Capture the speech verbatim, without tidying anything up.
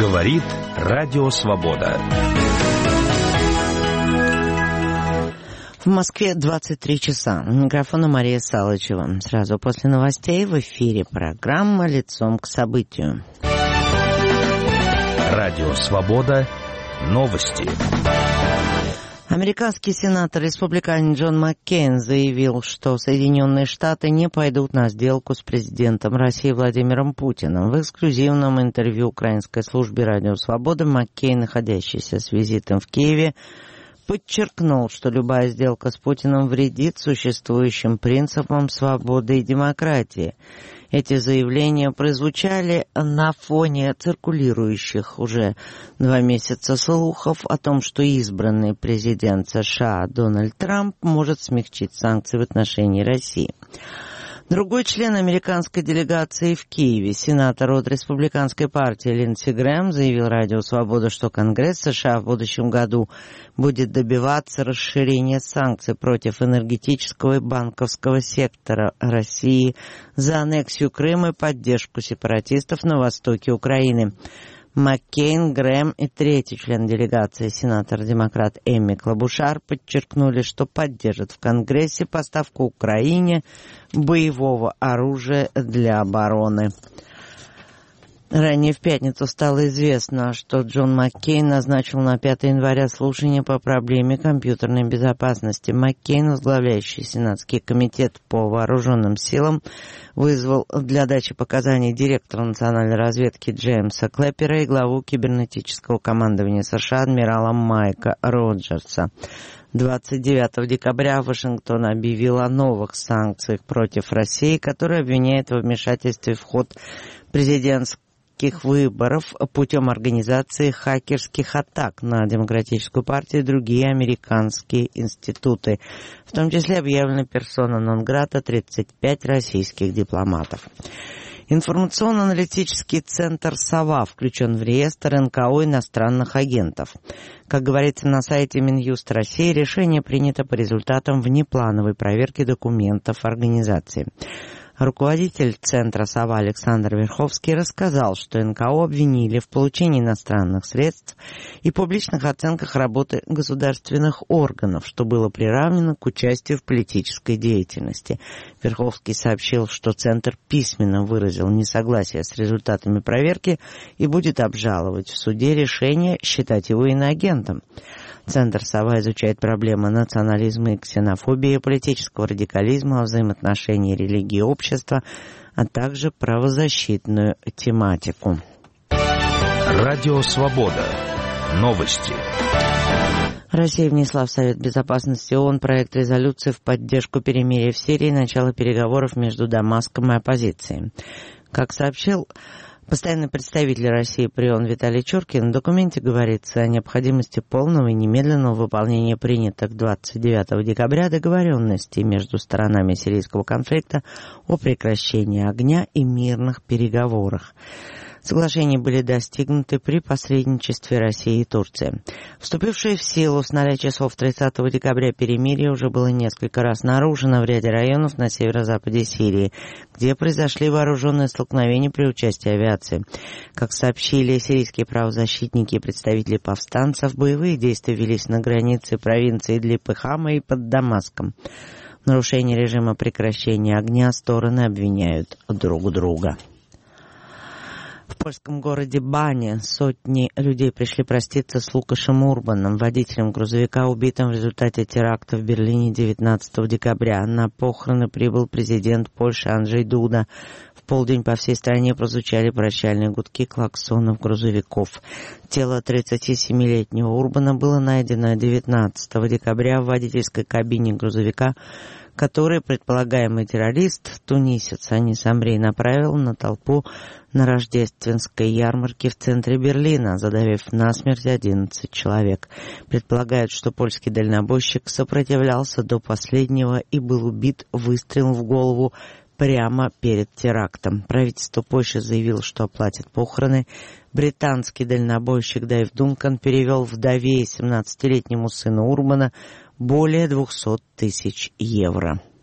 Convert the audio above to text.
Говорит Радио Свобода. В Москве двадцать три часа. У микрофона Мария Салычева. Сразу после новостей в эфире программа «Лицом к событию». Радио Свобода. Новости. Американский сенатор-республиканец Джон Маккейн заявил, что Соединенные Штаты не пойдут на сделку с президентом России Владимиром Путиным. В эксклюзивном интервью украинской службе «Радио Свобода» Маккейн, находящийся с визитом в Киеве, подчеркнул, что любая сделка с Путиным вредит существующим принципам свободы и демократии. Эти заявления прозвучали на фоне циркулирующих уже два месяца слухов о том, что избранный президент США Дональд Трамп может смягчить санкции в отношении России. Другой член американской делегации в Киеве, сенатор от республиканской партии Линдси Грэм, заявил Радио Свобода, что Конгресс США в будущем году будет добиваться расширения санкций против энергетического и банковского сектора России за аннексию Крыма и поддержку сепаратистов на востоке Украины. Маккейн, Грэм и третий член делегации, сенатор-демократ Эми Клабушар, подчеркнули, что поддержат в Конгрессе поставку Украине боевого оружия для обороны. Ранее в пятницу стало известно, что Джон Маккейн назначил на пятое января слушание по проблеме компьютерной безопасности. Маккейн, возглавляющий Сенатский комитет по вооруженным силам, вызвал для дачи показаний директора национальной разведки Джеймса Клэпера и главу кибернетического командования США адмирала Майка Роджерса. двадцать девятого декабря Вашингтон объявил о новых санкциях против России, которые обвиняет во вмешательстве в ход президентского выборов путем организации хакерских атак на Демократическую партию и другие американские институты. В том числе объявлена персона нон-грата тридцать пять российских дипломатов. Информационно-аналитический центр «Сова» включен в реестр эн ка о иностранных агентов. Как говорится на сайте Минюст России, решение принято по результатам внеплановой проверки документов организации. Руководитель центра «Сова» Александр Верховский рассказал, что эн ка о обвинили в получении иностранных средств и публичных оценках работы государственных органов, что было приравнено к участию в политической деятельности. Верховский сообщил, что центр письменно выразил несогласие с результатами проверки и будет обжаловать в суде решение считать его иноагентом. Центр «Сова» изучает проблемы национализма и ксенофобии, политического радикализма, взаимоотношений религии и общества, а также правозащитную тематику. Радио Свобода. Новости. Россия внесла в Совет Безопасности ООН проект резолюции в поддержку перемирия в Сирии и начала переговоров между Дамаском и оппозицией. Как сообщил постоянный представитель России при ООН Виталий Чуркин, в документе говорится о необходимости полного и немедленного выполнения принятых двадцать девятого декабря договоренностей между сторонами сирийского конфликта о прекращении огня и мирных переговорах. Соглашения были достигнуты при посредничестве России и Турции. Вступившее в силу с нуля часов тридцатого декабря перемирие уже было несколько раз нарушено в ряде районов на северо-западе Сирии, где произошли вооруженные столкновения при участии авиации. Как сообщили сирийские правозащитники и представители повстанцев, боевые действия велись на границе провинции Идлиб-Хама и под Дамаском. В нарушении режима прекращения огня стороны обвиняют друг друга. В польском городе Бане сотни людей пришли проститься с Лукашем Урбаном, водителем грузовика, убитым в результате теракта в Берлине девятнадцатого декабря. На похороны прибыл президент Польши Анджей Дуда. В полдень по всей стране прозвучали прощальные гудки клаксонов грузовиков. Тело тридцатисемилетнего Урбана было найдено девятнадцатого декабря в водительской кабине грузовика, который предполагаемый террорист, тунисец Анис Амри, направил на толпу на рождественской ярмарке в центре Берлина, задавив насмерть одиннадцать человек. Предполагают, что польский дальнобойщик сопротивлялся до последнего и был убит выстрелом в голову прямо перед терактом. Правительство Польши заявило, что оплатит похороны. Британский дальнобойщик Дэйв Дункан перевел вдове и семнадцатилетнему сыну Урбана более двухсот тысяч евро.